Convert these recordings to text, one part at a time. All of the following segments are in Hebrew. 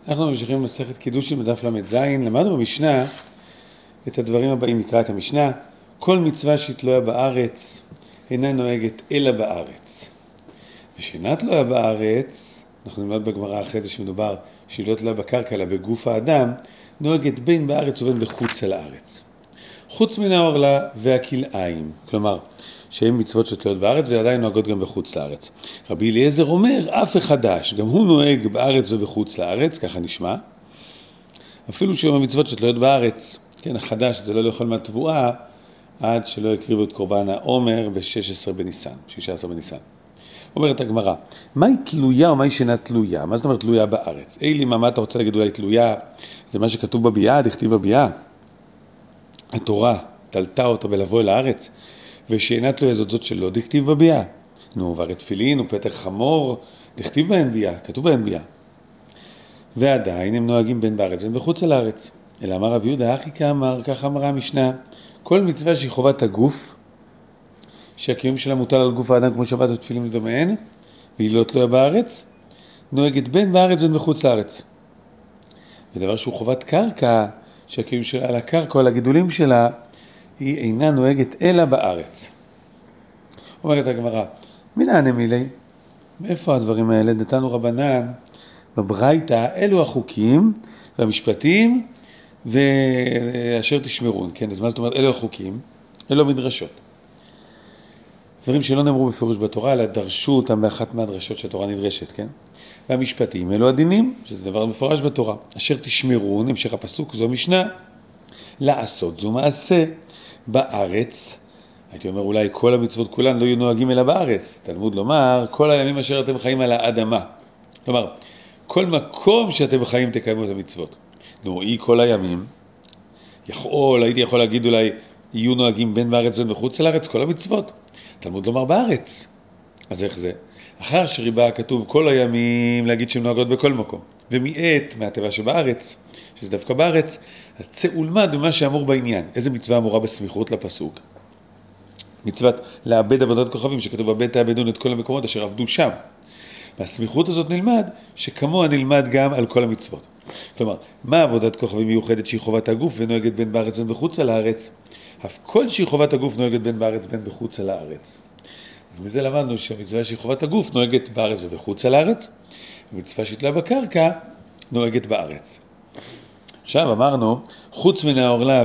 אנחנו ממשיכים במסכת קידושין בדף ל"ז. למדנו במשנה את הדברים הבאים. נקרא את המשנה. כל מצווה שהיא תלויה בארץ אינה נוהגת אלא בארץ, ושאינה תלויה בארץ, אנחנו נלמד בגמרא אחרי זה שמדובר שהיא לא תלויה בקרקע אלא בגוף האדם, נוהגת בין בארץ ובין בחוץ על הארץ, חוץ מן העורלה והכלאיים, כלומר שהן מצוות שתלויות בארץ ועדיין נוהגות גם בחוץ לארץ. רבי אליעזר אומר, אף החדש, גם הוא נוהג בארץ ובחוץ לארץ, ככה נשמע, אפילו שהן המצוות שתלויות בארץ, כן, החדש זה לא לאכול מהתבואה עד שלא יקריבו את קורבן העומר ב-16 בניסן. אומרת הגמרא, מהי תלויה או מהי שאינה תלויה? מה זאת אומרת תלויה בארץ? אילימה, מה אתה רוצה להגיד אולי תלויה? זה מה שכתוב בביאה, דכתיב בביאה. התורה תלתה אותו בלבוא אל הארץ, ושאינה תלויה זאת שלא דכתיב בביאה. נו, והרי תפילין ופתר חמור, דכתיב בהן ביאה, כתוב בהן ביאה. ועדיין הם נוהגים בין בארץ ובין בחוץ על הארץ. אלא אמר רב יהודה, אחי כאמר, כך אמרה המשנה, כל מצווה שהיא חובת הגוף, שהקיום שלה מוטל על גוף האדם כמו שבת ותפילין ודומיהן, והיא לא תלויה בארץ, נוהגת בין בארץ ובין בחוץ לארץ. ודבר שהוא חובת קרקע, שהקיום שלה על הקרקע או על הגידולים שלה, היא אינה נוהגת אלא בארץ. אומרת הגמרא, מנענה מילי? מאיפה הדברים האלה? נתנו רבנן בברייתא, אלו החוקים והמשפטים ואשר תשמרון. כן, אז מה זאת אומרת? אלו החוקים, אלו המדרשות. דברים שלא נאמרו בפירוש בתורה, אלא דרשו אותם באחת מהדרשות שהתורה נדרשת, כן? והמשפטים, אלו הדינים, שזה דבר מפורש בתורה. אשר תשמרון, המשך הפסוק, זו משנה. לעשות זו מעשה. בארץ, הייתי אומר אולי כל המצוות כולן לא יהיו נוהגים אלא בארץ. תלמוד לומר, כל הימים אשר אתם חיים על האדמה. כלומר, כל מקום שאתם חיים תקיימו את המצוות. נו, אי כל הימים, הייתי יכול להגיד אולי, יהיו נוהגים בין בארץ ובין בחוץ לארץ, כל המצוות. תלמוד לומר בארץ. אז איך זה? אחר שריבה כתוב כל הימים להגיד שהן נוהגות בכל מקום. ומיעט מהטבע שבארץ, שזה דווקא בארץ, אז צא ולמד במה שאמור בעניין. איזה מצווה אמורה בסמיכות לפסוק? מצוות לאבד עבודת כוכבים, שכתוב אבד תאבדון את כל המקומות אשר עבדו שם. והסמיכות הזאת נלמד שכמוה נלמד גם על כל המצוות. כלומר, מה עבודת כוכבים מיוחדת שהיא חובת הגוף ונוהגת בין בארץ ובין בחוץ על הארץ? אף כל שהיא חובת הגוף נוהגת בין בארץ ובין בחוץ על הארץ. אז מזה למדנו שהמצווה שהיא חובת הגוף נוהגת בארץ ובחוץ על הארץ, ומצווה שהתלה בקרקע נוהגת בארץ. עכשיו אמרנו, חוץ מן העורלה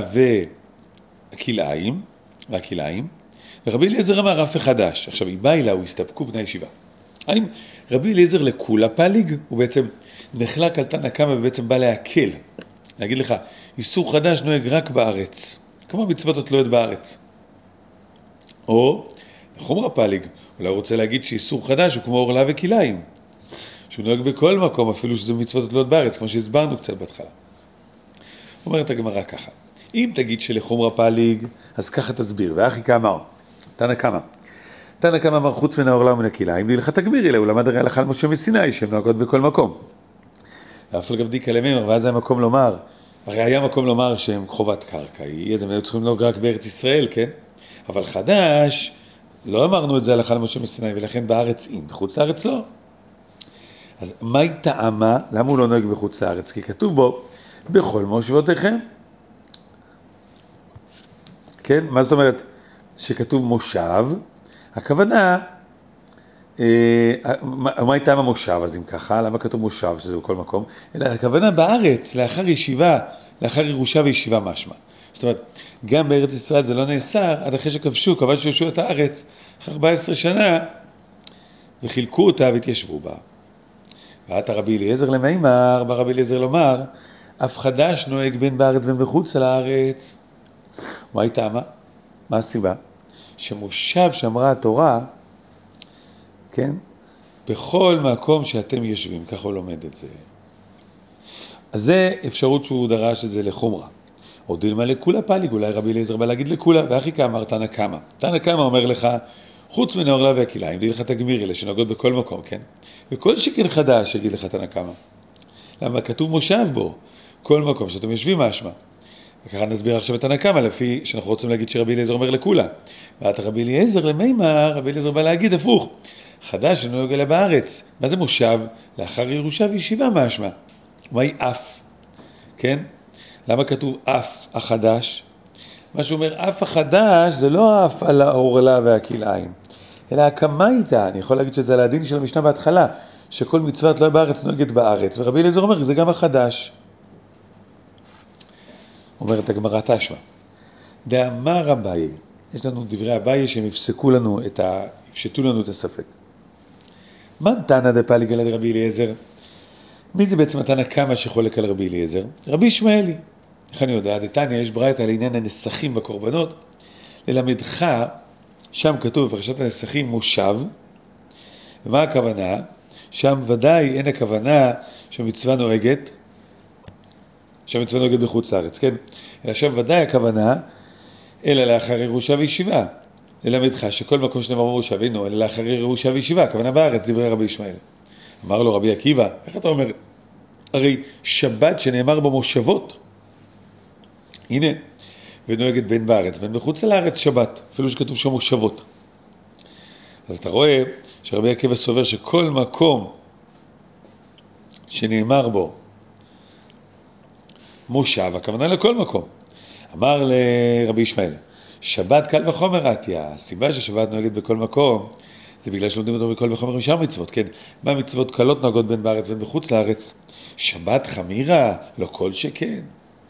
והכלאיים, ורבי אליעזר אמר אף חדש. עכשיו, היא באה אליה, הוא הסתפקו בני הישיבה. האם רבי אליעזר לכולה פליג? הוא בעצם נחלק על תנא קמא ובעצם בא להקל. להגיד לך, איסור חדש נוהג רק בארץ, כמו מצוות התלויות בארץ. או לחומרה פליג, אולי הוא רוצה להגיד שאיסור חדש הוא כמו עורלה וכלאיים, שהוא נוהג בכל מקום, אפילו שזה מצוות התלויות בארץ, כמו שהסברנו קצת בהתחלה. אומרת הגמרא ככה, אם תגיד שלחומרה פליג, אז ככה תסביר. ואחי כאמר, תנא קמא אמר חוץ מן העורלה ומן הכלאיים, דילך תגבירי לה, הוא למד הרי הלכה למשה מסיני, שהן נוהגות בכל מקום. ואף על גב דיקא למימר, ואז היה מקום לומר, הרי היה מקום לומר שהן חובת קרקע, אז הם היו צריכים לנהוג רק בארץ ישראל, כן? אבל חדש, לא אמרנו את זה הלכה למשה מסיני, ולכן בארץ אין, בחוץ לארץ לא. אז מהי טעמה? למה הוא לא נוהג בחוץ לארץ? כי כתוב בו, בכל מושבותיכם. כן? מה זאת אומרת? שכתוב מושב, הכוונה, מהי טעם המושב? אז אם ככה, למה כתוב מושב, שזה בכל מקום? אלא הכוונה בארץ, לאחר ישיבה, לאחר ירושה וישיבה משמע. זאת אומרת, גם בארץ ישראל זה לא נאסר, עד אחרי שכבשו, כבש יהושע את הארץ, אחרי 14 שנה, וחילקו אותה והתיישבו בה. ואת הרבי אליעזר למימר, בא רבי אליעזר לומר, אף חדש נוהג בין בארץ ובין בחוץ על הארץ. מהי טעמה? מה הסיבה? שמושב שאמרה התורה, כן? בכל מקום שאתם יושבים, ככה הוא לומד את זה. אז זה אפשרות שהוא דרש את זה לחומרה. או דילמה לכולה פליג, אולי רבי אליעזר בא להגיד לכולה, ואחי כאמר תנא קמא. תנא קמא אומר לך, חוץ מן העורלה והכלאיים, דילך תגמירי לה, שנוהגות בכל מקום, כן? וכל שכן חדש, יגיד לך תנא קמא. למה כתוב מושב בו, כל מקום שאתם יושבים משמע. וככה נסביר עכשיו את תנא קמא, לפי שאנחנו רוצים להגיד שרבי אליעזר אומר לכולה. ואת רבי אליעזר למימר, רבי אליעזר בא להגיד הפוך. חדש שנוהג אליה בארץ. מה זה מושב? לאחר ירושה וישיבה משמע. מהי אף? כן? למה כתוב אף החדש? מה שאומר אף החדש זה לא אף על העורלה והכלאיים, אלא הקמה איתה. אני יכול להגיד שזה על הדין של המשנה בהתחלה, שכל מצווה תלויה בארץ נוהגת בארץ, ורבי אליעזר אומר, זה גם החדש. אומרת הגמרא תשמע, דאמר אביי, יש לנו דברי אביי שהם יפשטו לנו את הספק. מה תנא דפליגא לרבי אליעזר? מי זה בעצם התנא קמא שחולק על רבי אליעזר? רבי ישמעאלי. איך אני יודע? דתניא יש ברייתא לעניין הנסכים בקורבנות, ללמדך, שם כתוב בפרשת הנסכים מושב, ומה הכוונה? שם ודאי אין הכוונה שהמצווה נוהגת בחוץ לארץ, כן? אלא שם ודאי הכוונה, אלא לאחר ירושה וישיבה. ללמדך שכל מקום שנאמר במושב אינו, אלא לאחר ירושה וישיבה, הכוונה בארץ, דברי רבי ישמעאל. אמר לו רבי עקיבא, איך אתה אומר? הרי שבת שנאמר במושבות, הנה, ונוהגת בין בארץ, בין בחוץ לארץ שבת, אפילו שכתוב שם מושבות. אז אתה רואה שרבי עקיבא סובר שכל מקום שנאמר בו מושב, הכוונה לכל מקום. אמר לרבי ישמעאל, שבת קל וחומר עתיה, הסיבה ששבת נוהגת בכל מקום, זה בגלל שלומדים אותו בכל וחומר משאר מצוות, כן? מה מצוות קלות נוהגות בין בארץ ובין בחוץ לארץ? שבת חמירה, לא כל שכן.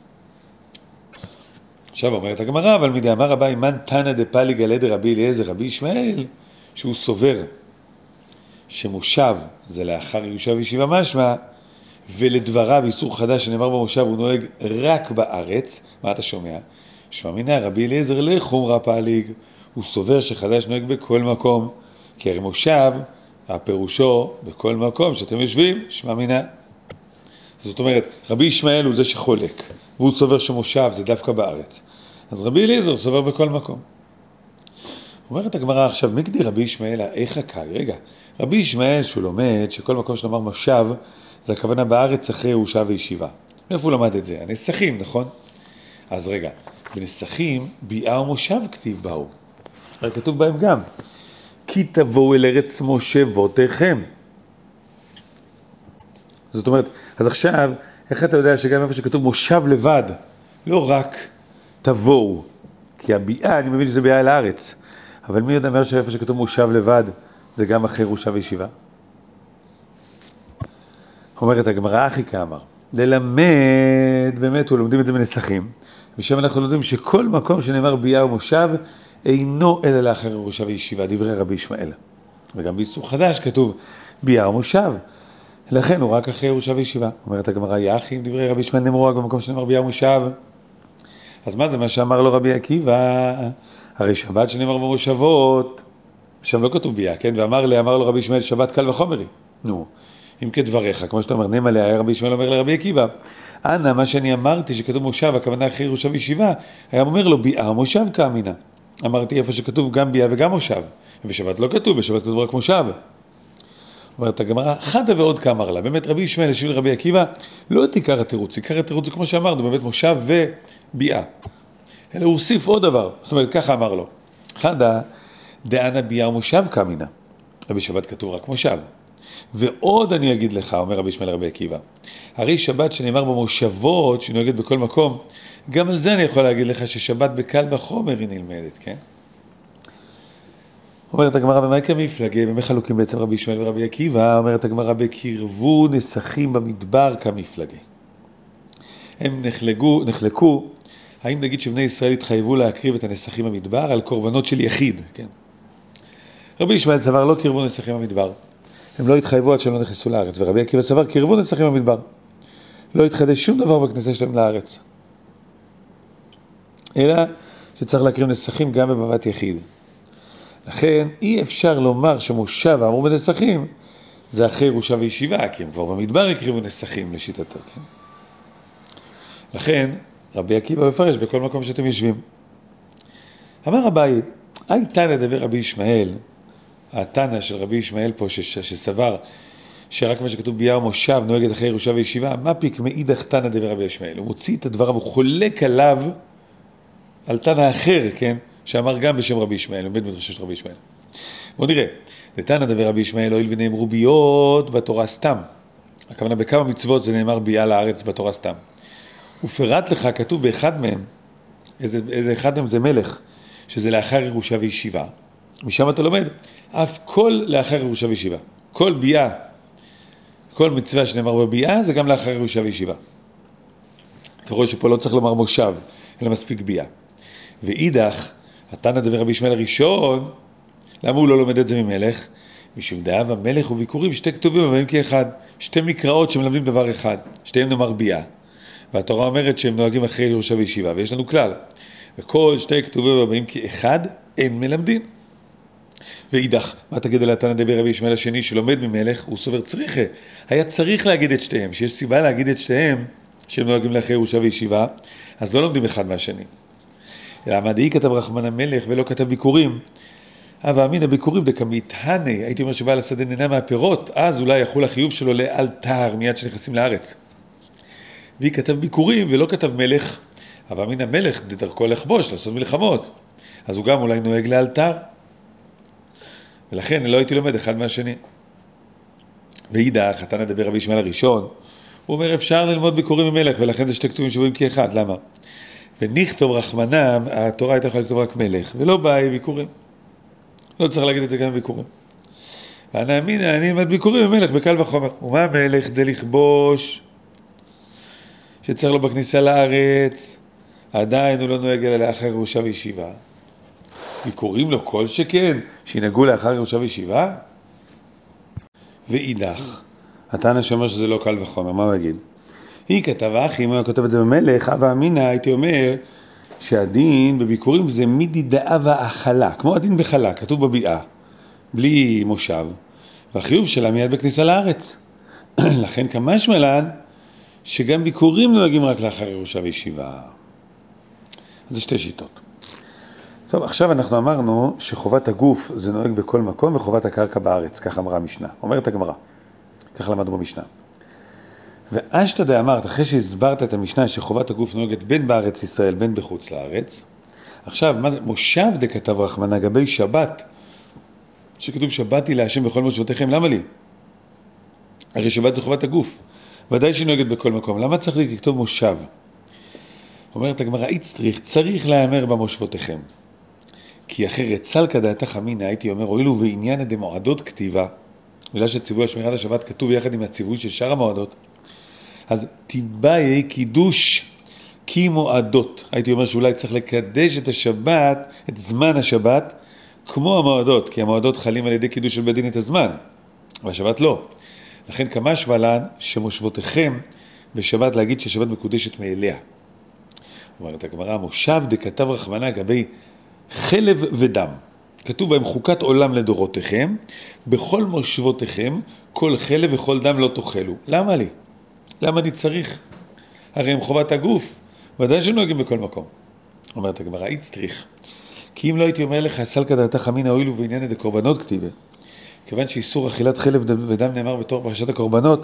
עכשיו אומרת הגמרא, אבל מדאמר אביי מן תנא דפליגא לרבי אליעזר רבי ישמעאל, שהוא סובר שמושב זה לאחר ירושה וישיבה משמע, ולדבריו איסור חדש שנאמר במושב הוא נוהג רק בארץ. מה אתה שומע? שמע מינא רבי אליעזר לחומרא פליג, הוא סובר שחדש נוהג בכל מקום, כי הרי מושב הפירושו בכל מקום שאתם יושבים, שמע מינא. זאת אומרת, רבי ישמעאל הוא זה שחולק, והוא סובר שמושב זה דווקא בארץ. אז רבי אליעזר סובר בכל מקום. אומרת הגמרא עכשיו, מגדי רבי ישמעאל איך הקאי? רגע, רבי ישמעאל שהוא לומד שכל מקום שנאמר מושב, זה הכוונה בארץ אחרי ירושה וישיבה. מאיפה הוא למד את זה? הנסכים, נכון? אז רגע, בנסכים ביאה ומושב כתיב באו. רק כתוב בהם גם, כי תבואו אל ארץ מושבותיכם. זאת אומרת, אז עכשיו, איך אתה יודע שגם איפה שכתוב מושב לבד, לא רק תבואו, כי הביאה, אני מבין שזה ביאה אל הארץ, אבל מי יודע אומר שאיפה שכתוב מושב לבד, זה גם אחרי ירושה וישיבה? אומרת הגמרא אחי כאמר, ללמד, באמת הוא לומדים את זה בנסכים, ושם אנחנו לומדים שכל מקום שנאמר ביאה ומושב, אינו אלא לאחר ירושה וישיבה, דברי רבי ישמעאל. וגם באיסור חדש כתוב ביאה ומושב, לכן הוא רק אחרי ירושה וישיבה. אומרת הגמרא, יחי, דברי רבי ישמעאל נאמרו רק במקום שנאמר ביאה ומושב. אז מה זה מה שאמר לו רבי עקיבא? הרי שבת שנאמר במושבות, שם לא כתוב ביאה, כן? אמר לו רבי ישמעאל, שבת קל וחומרי. נו, אם כדבריך, כמו שאתה אומר, נאמר עליה, רבי ישמעאל אומר לרבי עקיבא, אנא, מה שאני אמרתי שכתוב מושב, הכוונה אחרי ירושה וישיבה, היה אומר לו ביאה ומושב כאמינה. אמרתי איפה שכתוב גם ביאה וגם מושב, ובשבת לא כתוב, בשבת כתוב רק מושב. אומרת הגמרא, חדה ועוד כאמר לה, באמת רבי ישמעאל השיב לרבי עקיבא, לא את עיקר התירוץ, עיקר התירוץ כמו שאמרנו, באמת מושב וביאה. אלא הוא הוסיף עוד דבר, זאת אומרת, ככה אמר לו, חדה דאנה ביאה ומושב כאמינה, ובשבת כתוב רק מושב. ועוד אני אגיד לך, אומר רבי ישמעאל לרבי עקיבא, הרי שבת שנאמר במושבות, שנוהגת בכל מקום, גם על זה אני יכול להגיד לך ששבת בקל וחומר היא נלמדת, כן? אומרת הגמרא, במה כמפלגה, במה חלוקים בעצם רבי ישמעאל ורבי עקיבא? אומרת הגמרא, בקרבו נסכים במדבר כמפלגה. הם נחלקו, האם נגיד שבני ישראל התחייבו להקריב את הנסכים במדבר על קורבנות של יחיד, כן? רבי ישמעאל סבר לא קרבו נסכים במדבר. הם לא התחייבו עד שהם לא נכנסו לארץ, ורבי עקיבא סבר קרבו נסכים במדבר. לא התחדש שום דבר בכניסה שלהם לארץ. אלא שצריך להקריב נסכים גם בבבת יחיד. לכן אי אפשר לומר שמושב האמור בנסכים זה אחרי ירושה וישיבה, כי הם כבר במדבר הקריבו נסכים לשיטתו, כן? לכן רבי עקיבא מפרש בכל מקום שאתם יושבים. אמר אביי, אי תנא דבר רבי ישמעאל, התנא של רבי ישמעאל פה שסבר שרק מה שכתוב ביאה ומושב נוהגת אחרי ירושה וישיבה, מה פיק מאידך תנא דבר רבי ישמעאל? הוא מוציא את הדבר, הוא חולק עליו על תנא אחר, כן? שאמר גם בשם רבי ישמעאל, בית מדרשו של רבי ישמעאל. בואו נראה, לתנא דבר רבי ישמעאל, הואיל ונאמרו ביות בתורה סתם, הכוונה בכמה מצוות זה נאמר ביאה לארץ בתורה סתם. ופרט לך, כתוב באחד מהם, איזה אחד מהם זה מלך, שזה לאחר ירושה וישיבה. משם אתה לומד, אף כל לאחר ירושה וישיבה. כל ביאה, כל מצווה שנאמר בביאה, זה גם לאחר ירושה וישיבה. אתה רואה שפה לא צריך לומר מושב, אלא מספיק ביאה. ואידך, התנא דבר רבי ישמעאל הראשון, למה הוא לא לומד את זה ממלך? משום דאב המלך וביקורים, שתי כתובים הבאים כאחד, שתי מקראות שמלמדים דבר אחד, שתיהם נאמר ביאה. והתורה אומרת שהם נוהגים אחרי ירושה וישיבה, ויש לנו כלל. וכל שתי כתובים הבאים כאחד, אין מלמדין. ואידך, מה תגיד על התנא דבר רבי ישמעאל השני שלומד ממלך? הוא סובר צריכה. היה צריך להגיד את שתיהם, שיש סיבה להגיד את שתיהם, שהם נוהגים לאחרי ירושה וישיבה, אז לא לומדים אחד מהשני. למה דאי כתב רחמן המלך ולא כתב ביקורים? אבל אמין הביקורים דקמיתהני, הייתי אומר שבעל השדה נהנה מהפירות, אז אולי יחול החיוב שלו לאלתר מיד שנכנסים לארץ. והיא כתב ביקורים ולא כתב מלך, אבל אמין המלך דרכו לכבוש, לעשות מלחמות, אז הוא גם אולי נוהג לאלתר. ולכן לא הייתי לומד אחד מהשני. ואידך, התנא דבר רבי ישמעאל הראשון, הוא אומר אפשר ללמוד ביקורים ממלך, ולכן זה שתי כתובים שבאים כאחד, למה? ונכתוב רחמנם, התורה הייתה יכולה לכתוב רק מלך, ולא באי ביקורים. לא צריך להגיד את זה גם בביקורים. אני אלמד ביקורים במלך בקל וחומר. ומה המלך? לכבוש, שצריך לו בכניסה לארץ, עדיין הוא לא נוהג אלא לאחר ירושה וישיבה. ביקורים לו כל שכן, שינהגו לאחר ירושה וישיבה? ואידך, התנא שאומר שזה לא קל וחומר, מה הוא יגיד? היא כתבה אחי, אם הוא כותב את זה במלך, אבא אמינא, הייתי אומר, שהדין בביקורים זה מידי דאבה החלה, כמו הדין בחלה, כתוב בביאה, בלי מושב, והחיוב שלה מיד בכניסה לארץ. לכן כמשמע לן, שגם ביקורים נוהגים רק לאחר ירושה וישיבה. אז זה שתי שיטות. טוב, עכשיו אנחנו אמרנו שחובת הגוף זה נוהג בכל מקום, וחובת הקרקע בארץ, כך אמרה המשנה. אומרת הגמרא, כך למדנו במשנה. ואשתא דאמרת, אחרי שהסברת את המשנה שחובת הגוף נוהגת בין בארץ ישראל, בין בחוץ לארץ, עכשיו, מה זה? מושב דכתב רחמנא גבי שבת, שכתוב שבתי להשם בכל מושבותיכם, למה לי? הרי שבת זה חובת הגוף, ודאי שנוהגת בכל מקום, למה צריך לכתוב מושב? אומרת הגמרא, צריך להיאמר במושבותיכם, כי אחרת סלקא דעתך אמינא, הייתי אומר, הואילו בעניין דמועדות כתיבה, בגלל שציווי השמירת השבת כתוב יחד עם הציווי של שאר המועדות, אז תיבאי קידוש כמועדות. הייתי אומר שאולי צריך לקדש את השבת, את זמן השבת, כמו המועדות, כי המועדות חלים על ידי קידוש של בית דין את הזמן, והשבת לא. לכן כמשמע לן שמושבותיכם בשבת להגיד ששבת מקודשת מאליה. אומרת הגמרא, מושב דכתב רחמנא גבי חלב ודם. כתוב בהם חוקת עולם לדורותיכם, בכל מושבותיכם, כל חלב וכל דם לא תאכלו. למה לי? למה אני צריך? הרי הם חובת הגוף, ודאי שנוהגים בכל מקום. אומרת הגמרא, צריך. כי אם לא הייתי אומר לך, סלקא דעתך אמינא הואילו בעניין דקורבנות כתיבה, כיוון שאיסור אכילת חלב ודם נאמר בתור פרשת הקורבנות,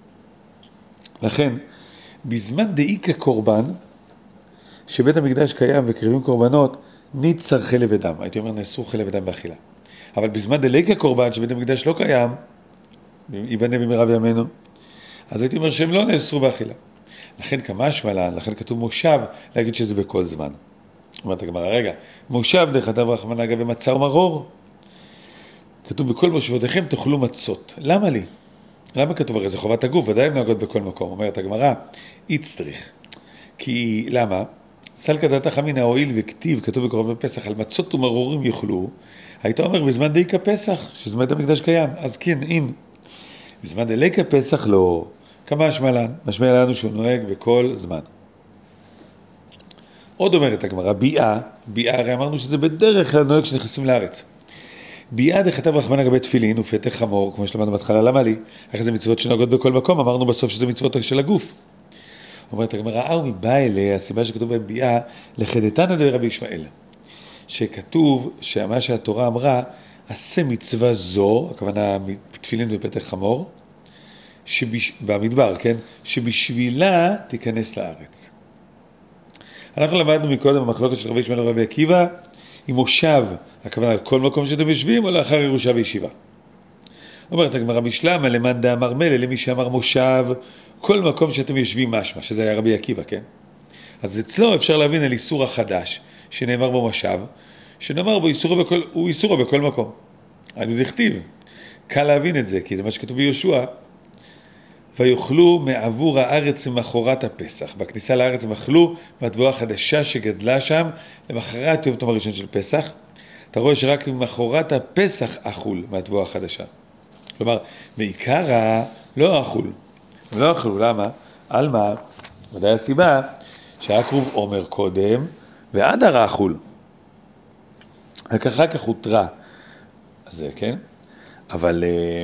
לכן, בזמן דאיקה קורבן, שבית המקדש קיים וקריבים קורבנות, ניצר חלב ודם. הייתי אומר, נאסור חלב ודם באכילה. אבל בזמן דליקה קורבן, שבית המקדש לא קיים, ייבנה במהרה בימינו, אז הייתי אומר שהם לא נאסרו באכילה. לכן כמשמע לן, לכן כתוב מושב, להגיד שזה בכל זמן. אומרת הגמרא, רגע, מושב דכתב רחמנא גבי מצה ומרור. כתוב בכל מושבותיכם תאכלו מצות. למה לי? למה כתוב? הרי זה חובת הגוף, ודאי הם נוהגות בכל מקום. אומרת הגמרא, צריך. כי למה? סלקא דעתך אמינא הואיל וכתיב, כתוב בקורבן פסח, על מצות ומרורים יאכלו, היית אומר בזמן דאיקה פסח, שזמן בית המקדש קיים, אז כן, אם. בזמן דליקה פסח לא. כמה משמע לן? משמע לנו שהוא נוהג בכל זמן. עוד אומרת הגמרא, ביאה, הרי אמרנו שזה בדרך כלל נוהג שנכנסים לארץ. ביאה דכתב רחמנא גבי תפילין ופתח חמור, כמו שלמדנו בהתחלה, למה לי? אחרי זה מצוות שנוהגות בכל מקום, אמרנו בסוף שזה מצוות של הגוף. אומרת הגמרא, מבא אליה, הסיבה שכתוב בהם ביאה, לחדתנא דרבי ישמעאל, שכתוב שמה שהתורה אמרה, עשה מצווה זו, הכוונה תפילין ופתח חמור, במדבר, כן? שבשבילה תיכנס לארץ. אנחנו למדנו מקודם במחלוקת של רבי ישמעאל ורבי עקיבא, עם מושב, הכוונה על כל מקום שאתם יושבים, או לאחר ירושה וישיבה. אומרת הגמרא בשלמה, למאן דאמר מילא, למי שאמר מושב, כל מקום שאתם יושבים משמע, שזה היה רבי עקיבא, כן? אז אצלו אפשר להבין על איסור החדש, שנאמר בו מושב, שנאמר בו הוא איסורו בכל מקום. אני דכתיב, קל להבין את זה, כי זה מה שכתוב ביהושע, ויאכלו מעבור הארץ למחרת הפסח. בכניסה לארץ הם אכלו מהתבואה החדשה שגדלה שם, למחרת יום טוב הראשון של פסח. אתה רואה שרק למחרת הפסח אכול מהתבואה החדשה. כלומר, בעיקר לא אכול. הם לא אכלו, למה? על מה? ודאי הסיבה שהיה כרוב עומר קודם, ועד הרע אכול. אחר כך הותרה. אז זה, כן? אבל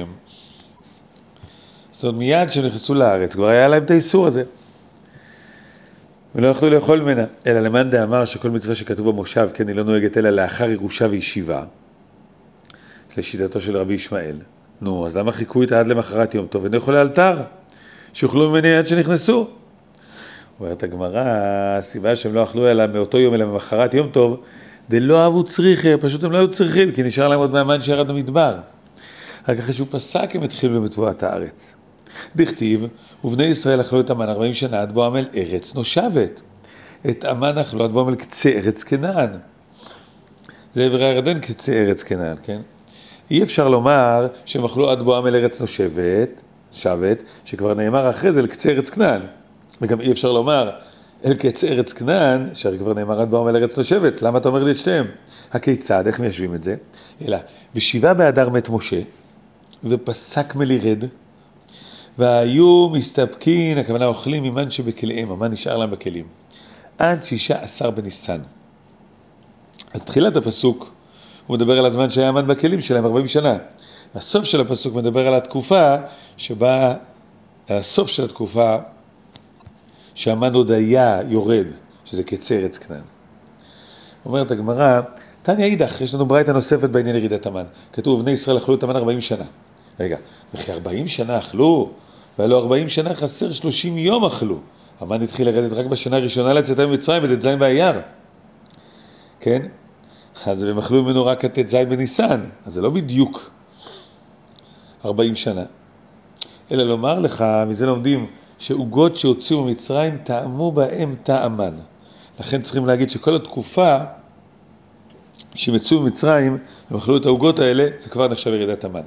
זאת אומרת, מיד שהם נכנסו לארץ, כבר היה להם את האיסור הזה. ולא יכלו לאכול ממנה. אלא למאן דאמר שכל מצווה שכתוב במושב, כן, היא לא נוהגת אלא לאחר ירושה וישיבה, לשיטתו של רבי ישמעאל. נו, אז למה חיכו איתה עד למחרת יום טוב? ונאכלו לאלתר, שיאכלו ממני עד שנכנסו. אומרת הגמרא, הסיבה שהם לא אכלו אלא מאותו יום אלא ממחרת יום טוב, דלא אהבו צריכה, פשוט הם לא היו צריכים, כי נשאר להם עוד מהמן שירד במדבר. רק אחרי שהוא פסק הם התחילו במתבואת הארץ. דכתיב, ובני ישראל אכלו את המן 40 שנה עד בואם אל ארץ נושבת. את המן אכלו עד בואם אל קצה ארץ כנען. זה עבר הירדן קצה ארץ כנען, כן? אי אפשר לומר שהם אכלו עד בואם אל ארץ נושבת, שכבר נאמר אחרי זה לקצה ארץ כנען. וגם אי אפשר לומר אל קצה ארץ כנען, שהרי כבר נאמר עד בואם אל ארץ נושבת. למה אתה אומר לי את שתיהם? הכיצד, איך מיישבים את זה? אלא, בשבעה באדר מת משה, ופסק מלירד, והיו מסתפקים, הכוונה אוכלים ממן שבכליהם, המן נשאר להם בכלים, עד 16 בניסן. אז תחילת הפסוק, הוא מדבר על הזמן שהיה המן בכלים שלהם 40 שנה. הסוף של הפסוק מדבר על התקופה שבה, הסוף של התקופה שהמן עוד היה יורד, שזה קצה ארץ כנען. אומרת הגמרא, תניא אידך, יש לנו ברייתא נוספת בעניין ירידת המן. כתוב, בני ישראל אכלו את המן 40 שנה. רגע, וכי 40 שנה אכלו, ואלו 40 שנה חסר 30 יום אכלו. המן התחיל לרדת רק בשנה הראשונה לצאתם ממצרים, בט"ז באייר. כן? אז הם אכלו ממנו רק את ט"ז בניסן, אז זה לא בדיוק 40 שנה. אלא לומר לך, מזה לומדים, שעוגות שהוציאו ממצרים טעמו בהם טעמן. לכן צריכים להגיד שכל התקופה שהם יצאו ממצרים, הם אכלו את העוגות האלה, זה כבר נחשב ירידת המן.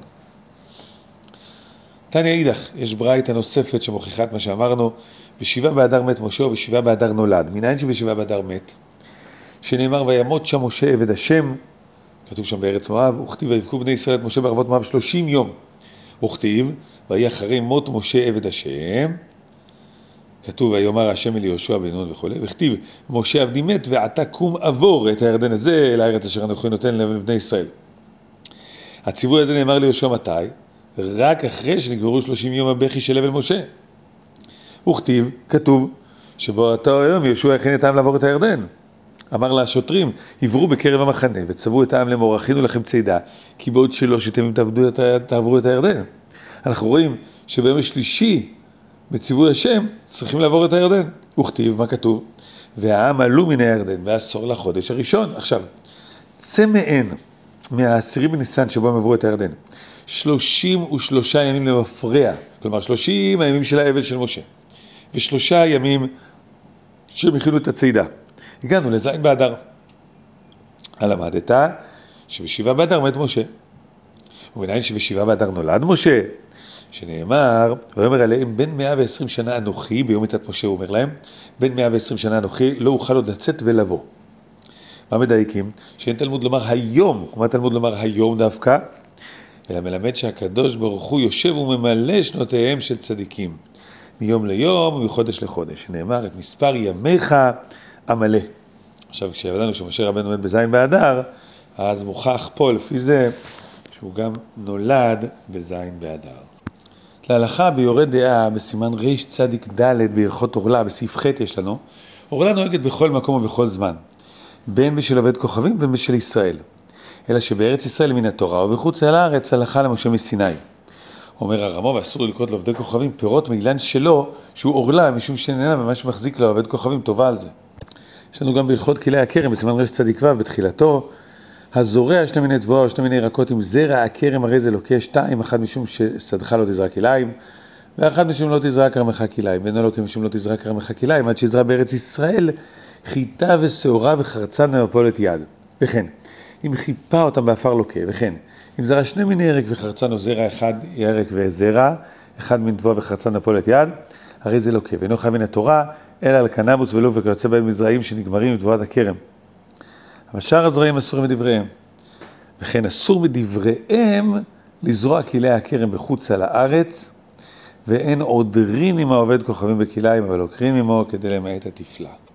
תניא אידך, יש ברייתא נוספת שמוכיחה את מה שאמרנו, בשבעה באדר מת משה ובשבעה באדר נולד. מניין שבשבעה באדר מת, שנאמר וימות שם משה עבד השם, כתוב שם בארץ מואב, וכתיב ויבכו בני ישראל את משה בערבות מואב 30 יום. וכתיב ויהי אחרי מות משה עבד השם, כתוב ויאמר השם אל יהושע בן נון וכו', וכתיב משה עבדי מת ועתה קום עבור את הירדן הזה אל הארץ אשר אנוכי נותן לבני ישראל. הציווי הזה נאמר ליהושע מתי? רק אחרי שנגמרו 30 יום הבכי של אבל משה. וכתיב, כתוב, שבאותו היום יהושע הכין את העם לעבור את הירדן. אמר לשוטרים, עברו בקרב המחנה וצבו את העם לאמור, הכינו לכם צידה, כי בעוד 3 ימים תעברו את הירדן. אנחנו רואים שביום השלישי בציווי השם צריכים לעבור את הירדן. וכתיב, מה כתוב? והעם עלו מן הירדן בעשור לחודש הראשון. עכשיו, צא מעין מה10 בניסן שבו הם עברו את הירדן. 33 ימים למפרע, כלומר 30 הימים של האבל של משה, ו3 ימים שהם הכינו את הצידה. הגענו לזין באדר. למדת שבשבעה באדר מת משה. ומניין שבשבעה באדר נולד משה, שנאמר, ואומר עליהם, בין 120 שנה אנוכי, ביום מיתת משה הוא אומר להם, בין 120 שנה אנוכי, לא אוכל עוד לצאת ולבוא. מה מדייקים? שאין תלמוד לומר היום, כמו תלמוד לומר היום דווקא, אלא מלמד שהקדוש ברוך הוא יושב וממלא שנותיהם של צדיקים, מיום ליום ומחודש לחודש. שנאמר, את מספר ימיך המלא. עכשיו, כשידענו שמשה רבנו מת בזין באדר, אז מוכח פה לפי זה, שהוא גם נולד בזין באדר. להלכה ביורד דעה בסימן ריש צדיק ד' בהלכות אורלה, בסעיף ח' יש לנו, אורלה נוהגת בכל מקום ובכל זמן, בין בשל עובד כוכבים בין בשל ישראל. אלא שבארץ ישראל מן התורה ובחוץ אל הארץ הלכה למשה מסיני. אומר הרמו, ואסור ללקוט לעובדי כוכבים פירות מאילן שלו, שהוא אורלה, משום שנהנה ממה שמחזיק לו עובד כוכבים, טובה על זה. יש לנו גם בהלכות כלי הכרם בסימן ריש צדיק ו' בתחילתו, הזורע שני מיני תבואה או שני מיני ירקות עם זרע הכרם הרי זה לוקה 2, אחד משום ששדך לא תזרע כליים, ואחד משום לא תזרע כרמך כליים, ואינו לוקה משום לא תזרע כרמך כליים, עד שיזרע בארץ ישראל חיטה ושעורה וחרצן ומפולת יד. וכן, אם חיפה אותם באפר לוקה, וכן, אם זרע שני מיני ירק וחרצן או זרע אחד ירק וזרע, אחד מן תבואה וחרצן ומפולת יד, הרי זה לוקה, ואינו חייב מן התורה, אלא על קנבוס ולא וכיוצא בהם מזרעים שנגמרים עם תבואת הכרם. אבל שאר הזרעים אסורים מדבריהם. וכן אסור מדבריהם לזרוע כלי הכרם בחוץ על הארץ, ואין עודרין עם העובד כוכבים בכליים, אבל עוקרים עמו כדי למעט התפלה.